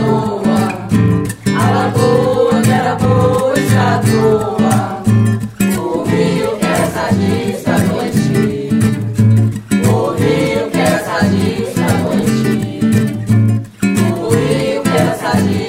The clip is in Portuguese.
a lagoa que era boa está à toa, o rio que era sadio está doente, o rio que era sadio está doente, o rio que era sadio.